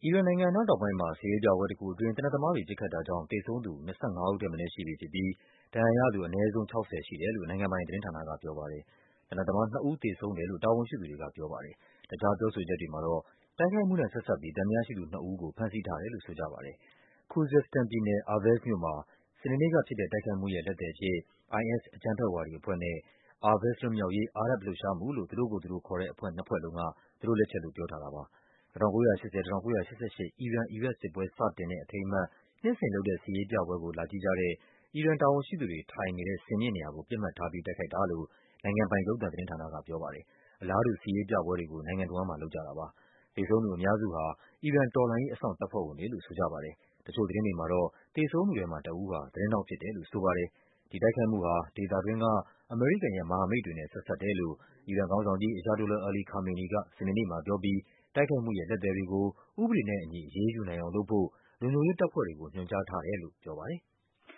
အီရန်နိုင်ငံအနောက်တောင်ပိုင်းမှာ စစ်ရေးပြပွဲတခုအတွင်း သေနတ်သမားတွေ ပစ်ခတ်တာကြောင့် သေဆုံးသူ 25 ဦးထက်မနည်းရှိပြီဖြစ်ပြီး ဒဏ်ရာရသူ အနည်းဆုံး 60 ရှိတယ်လို့ နိုင်ငံပိုင်သတင်းဌာနကပြောပါတယ်။ သေနတ်သမားနှစ်ဦး သေဆုံးတယ်လို့ တာဝန်ရှိသူတွေကပြောပါတယ်။ တခြားပြောဆိုချက်တွေမှာတော့ တိုက်ခိုက်မှုနဲ့ဆက်စပ်ပြီး သံသယရှိသူနှစ်ဦးကို ဖမ်းဆီးထားတယ်လို့ ဆိုကြပါတယ်။ Khuzestan ပြည်နယ်၊ Ahvaz မြို့မှာ စနေနေ့ကဖြစ်တဲ့ တိုက်ခိုက်မှုရဲ့ လက်သည်အဖြစ် IS အကြမ်းဖက်ဝါဒီအဖွဲ့နဲ့ Ahvaz လွတ်မြောက်ရေး အာရပ်ဘ်လှုပ်ရှားမှုလို့ သူတို့ကိုယ်သူတို့ခေါ်တဲ့အဖွဲ့နှစ်ဖွဲ့လုံးက သူတို့လက်ချက်လို့ ပြောထားတာပါ။ ၁၉၈၀-၁၉၈၈ အီရန်-အီရတ်စစ်ပွဲ စတင်တဲ့အထိမ်းအမှတ် နှစ်စဉ်လုပ်တဲ့ စစ်ရေးပြပွဲကို လာကြည့်ကြတဲ့ အီရန်တာဝန်ရှိသူတွေ ထိုင်နေတဲ့ စင်မြင့်နေရာကို ပစ်မှတ်ထားပြီး တိုက်ခိုက်တာလို့ နိုင်ငံပိုင် ရုပ်သံသတင်းဌာနကပြောပါတယ်။ အလားတူ စစ်ရေးပြပွဲတွေကို နိုင်ငံတဝန်းမှာ လုပ်ကြတာပါ။ သေဆုံးသူအများစုဟာ အီရန်တော်လှန်ရေး အစောင့်တပ်ဖွဲ့ဝင်တွေလို့ ဆိုကြပါတယ်။ တချို့သတင်းတွေမှာတော့ သေဆုံးသူထဲမှာတဦးဟာ သတင်းထောက်ဖြစ်တယ်လို့ ဆိုပါတယ်။ ဒီတိုက်ခိုက်မှုဟာ ဒေသတွင်းက အမေရိကန်ရဲ့ မဟာမိတ်တွေနဲ့ ဆက်စပ်တယ်လို့ အီရန်ခေါင်းဆောင်ကြီး Ayatollah Ali Khamenei က စနေနေ့မှာပြောပြီး တိုက်ခိုက်မှုရဲ့ လက်သည်တွေကို ဥပဒေနဲ့အညီ အရေးယူနိုင်အောင်လုပ်ဖို့ လုံခြုံရေးတပ်ဖွဲ့တွေကို ညွှန်ကြားထားတယ်လို့ ပြောပါတယ်။